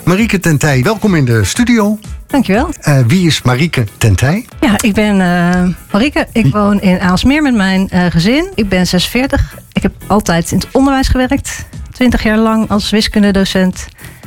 Marieke ten Tij, welkom in de studio. Dankjewel. Wie is Marieke ten Tij? Ja, ik ben Marieke. Ik woon in Aalsmeer met mijn gezin. Ik ben 46. Ik heb altijd in het onderwijs gewerkt. 20 jaar lang als wiskundedocent.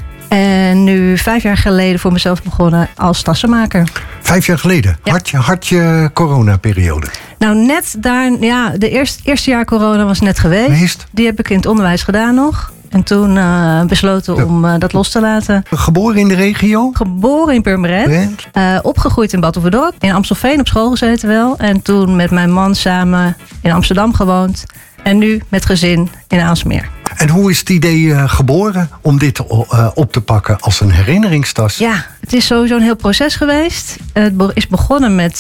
En nu 5 jaar geleden voor mezelf begonnen als tassenmaker. 5 jaar geleden? Ja. Had je coronaperiode? Nou, net daar, ja, de eerste jaar corona was net geweest. Die heb ik in het onderwijs gedaan nog. En toen besloten om dat los te laten. Geboren in de regio? Geboren in Purmerend. Opgegroeid in Bad Oeverdorp. In Amstelveen op school gezeten wel. En toen met mijn man samen in Amsterdam gewoond. En nu met gezin in Aalsmeer. En hoe is het idee geboren om dit op te pakken als een herinneringstas? Ja, het is sowieso een heel proces geweest. Het is begonnen met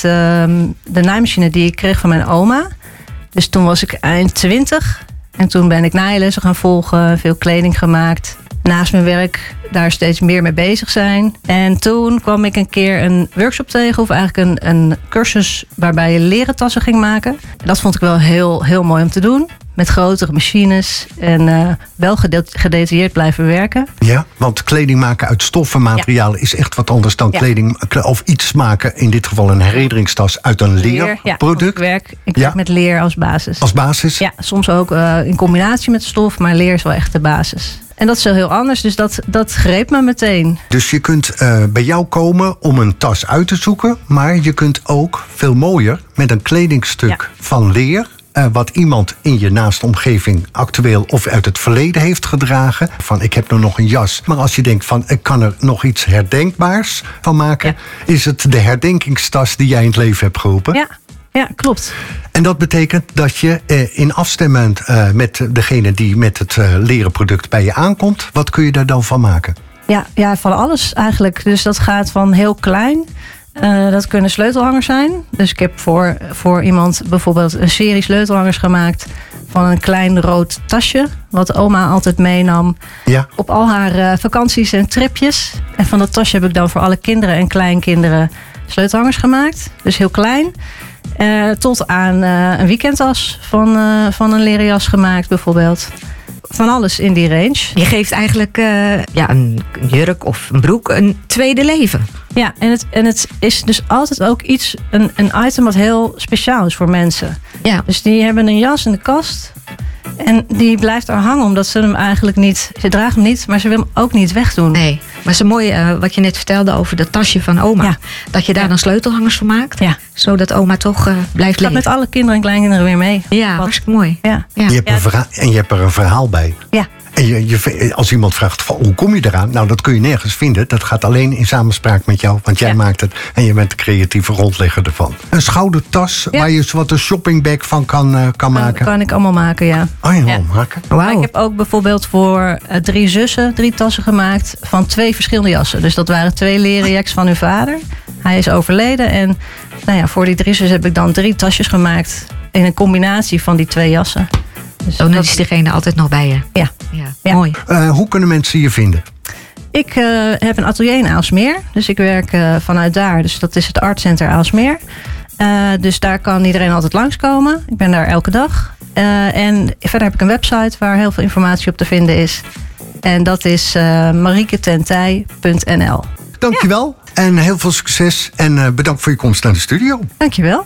de naaimachine die ik kreeg van mijn oma. Dus toen was ik eind 20. En toen ben ik naaillessen gaan volgen, veel kleding gemaakt. Naast mijn werk daar steeds meer mee bezig zijn. En toen kwam ik een keer een workshop tegen, of eigenlijk een cursus waarbij je leren tassen ging maken. En dat vond ik wel heel mooi om te doen. Met grotere machines en wel gedetailleerd blijven werken. Ja, want kleding maken uit stoffen, materialen is echt wat anders dan kleding of iets maken. In dit geval een herinneringstas uit een leerproduct. Ik werk met leer als basis. Als basis? Ja, soms ook in combinatie met stof, maar leer is wel echt de basis. En dat is wel heel anders, dus dat greep me meteen. Dus je kunt bij jou komen om een tas uit te zoeken, maar je kunt ook veel mooier met een kledingstuk van leer, wat iemand in je naaste omgeving actueel of uit het verleden heeft gedragen. Van ik heb nu nog een jas. Maar als je denkt van ik kan er nog iets herdenkbaars van maken, is het de herdenkingstas die jij in het leven hebt geroepen. Ja, klopt. En dat betekent dat je in afstemming met degene die met het leren product bij je aankomt, wat kun je daar dan van maken? Ja, van alles eigenlijk. Dus dat gaat van heel klein. Dat kunnen sleutelhangers zijn. Dus ik heb voor iemand bijvoorbeeld een serie sleutelhangers gemaakt van een klein rood tasje, wat oma altijd meenam op al haar vakanties en tripjes. En van dat tasje heb ik dan voor alle kinderen en kleinkinderen sleutelhangers gemaakt. Dus heel klein. Tot aan een weekendtas van een leren jas gemaakt bijvoorbeeld. Van alles in die range. Je geeft eigenlijk een jurk of een broek een tweede leven. Ja, en het is dus altijd ook een item wat heel speciaal is voor mensen. Ja. Dus die hebben een jas in de kast en die blijft er hangen omdat ze hem eigenlijk niet, ze dragen hem niet, maar ze willen hem ook niet wegdoen. Nee, maar het is een mooi wat je net vertelde over dat tasje van oma. Ja. Dat je daar dan sleutelhangers van maakt, zodat oma toch blijft leven. Met alle kinderen en kleinkinderen weer mee. Ja, hartstikke mooi. Ja. Je hebt er een verhaal bij. Ja. En als iemand vraagt, hoe kom je eraan? Nou, dat kun je nergens vinden. Dat gaat alleen in samenspraak met jou, want jij maakt het en je bent de creatieve grondlegger ervan. Een schoudertas waar je wat een shoppingbag van kan maken? Dat kan ik allemaal maken, ja. Oh, je wil maken? Wow. Ik heb ook bijvoorbeeld voor 3 zussen 3 tassen gemaakt van 2 verschillende jassen. Dus dat waren 2 leren jacks van hun vader. Hij is overleden en voor die 3 zussen heb ik dan 3 tasjes gemaakt in een combinatie van die 2 jassen. Dus dan is diegene altijd nog bij je. Ja. Mooi. Hoe kunnen mensen je vinden? Ik heb een atelier in Aalsmeer. Dus ik werk vanuit daar. Dus dat is het Artcenter Aalsmeer. Dus daar kan iedereen altijd langskomen. Ik ben daar elke dag. En verder heb ik een website waar heel veel informatie op te vinden is. En dat is marieketentij.nl. Dankjewel. En heel veel succes. En bedankt voor je komst naar de studio. Dankjewel.